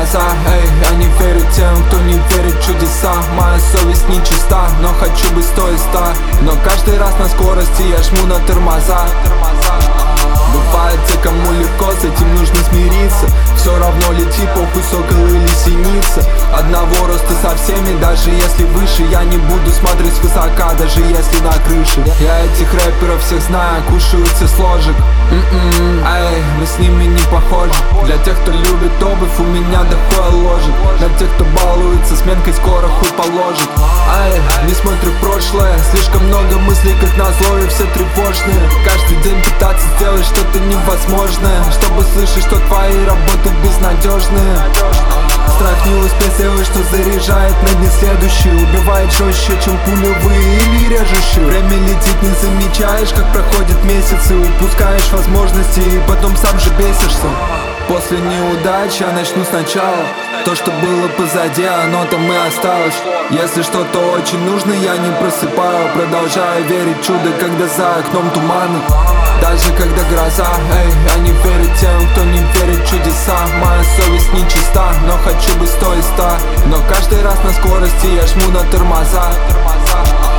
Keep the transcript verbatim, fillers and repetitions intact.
тормоза. Эй, я не верю тем, кто не верит в чудеса. Моя совесть нечиста, но хочу быть сто из ста. Но каждый раз на скорости я жму на тормоза. Бывает те, кому легко, с этим нужно смириться. Все равно лети, похуй, сокол или синица. Одного роста со всеми, даже если выше. Я не буду смотреть свысока, даже если на крыше. Я этих рэперов всех знаю, кушаются с ложек. М-м-м, эй, мы с ними не похожи. Для тех, кто любит обувь, у меня дохуя ложек. Для тех, кто балуется сменкой, скоро хуй положит. Эй, не смотрю в прошлое, слишком много мыслей, как назло, и все тревожные. Каждый день пытаться сделать что-то невозможное, чтобы слышать, что твои работы безнадежные. Страх не успеть сделать, что заряжает на дни следующие. Убивает жестче, чем пулевые или режущие. Время летит, не замечаешь, как проходят месяцы. Упускаешь возможности и потом сам же бесишься. После неудач я начну сначала. То, что было позади, оно там и осталось. Если что-то очень нужно, я не просыпаю. Продолжаю верить в чудо, когда за окном туманы. Даже когда гроза, эй, я не верю тем, кто не верит в чудеса. Моя совесть нечиста, но хочу быть сто из ста. Но каждый раз на скорости я жму на тормоза.